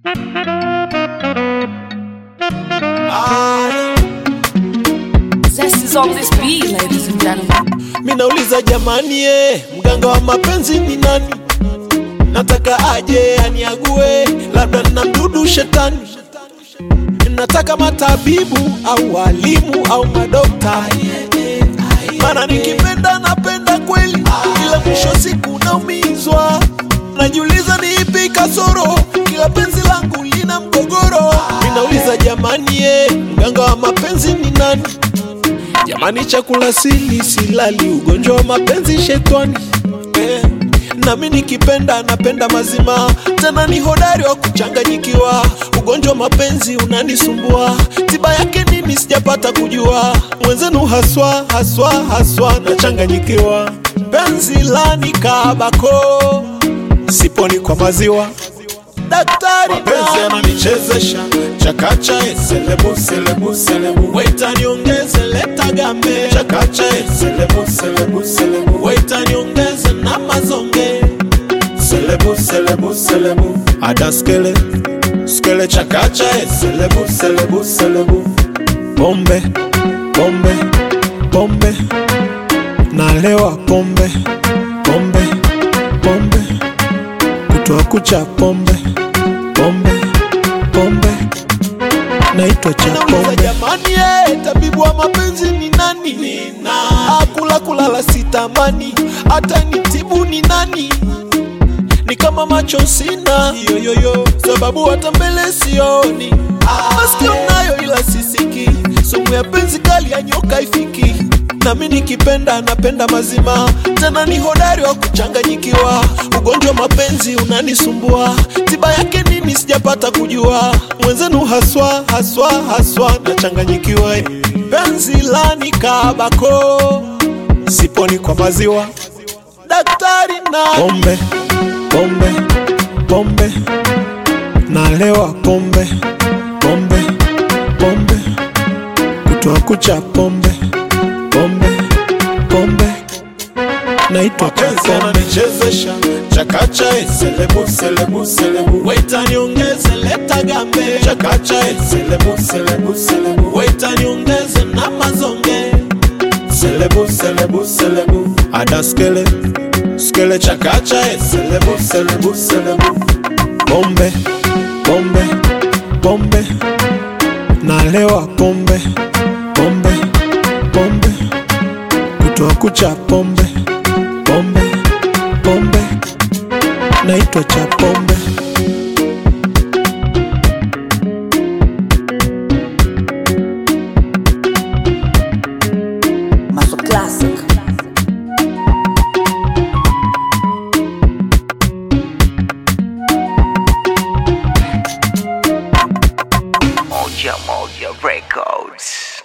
Zest is on this beat, ladies and gentlemen. Minauliza jamani, mganga wa mapenzi ni nani? Nataka aje aniague, labda na mdudu shetani. Nataka matabibu au walimu au madokta, mana nikipenda napenda kweli, ila mwisho siku naumizwa. Najiuliza ni ipi kasoro, kila penzi langu lina mgogoro. Minauliza jamani, mganga wa mapenzi ni nani? Jamani, chakula sili silali, ugonjwa wa mapenzi shetani. Nami nikipenda napenda mazima, tena ni hodari wa kuchanganyikiwa. Ugonjwa wa mapenzi unanisumbua, tiba yake nini sijapata kujua. Mwenzenu haswa nachanganyikiwa. Penzi lani kabako, siponi kwa maziwa. Daktari mapenzi ananichezesha, chakacha selebu. Waita niongeze leta gambe, Chakacha selebu. waita niongeze na mazonge. Selebu. Ada skele Chakacha selebu. Pombe nalewa pombe kutoa kucha pombe naitwa cha pombe. Jamani, tabibu wa mapenzi ni nani? Akula kulala sitamani, hata nitibu ni nani? Ni kama macho sina sababu hata mbele sioni. Masikio nayo ila sisiki, sumu ya penzi kali ya nyoka ifiki. Nami nikipenda napenda mazima, tena ni hodari wa kuchanganyikiwa. Ugonjwa mapenzi unanisumbua, tiba yake nini sijapata kujua. Mwenzenu haswa nachanganyikiwa. Penzi lani kabako, siponi kwa maziwa. Daktari na pombe nalewa pombe kutoa kucha pombe naitwa cha Mapenzi pombe. ananichezesha, chakacha selebu. Waita niongeze leta gambe, Chakacha selebu. waita niongeze na mazonge. Selebu. Ada skele Chakacha selebu. Pombe nalewa pombe kutoa kucha pombe naitwa cha pombe. Maso Classic. Moja Records.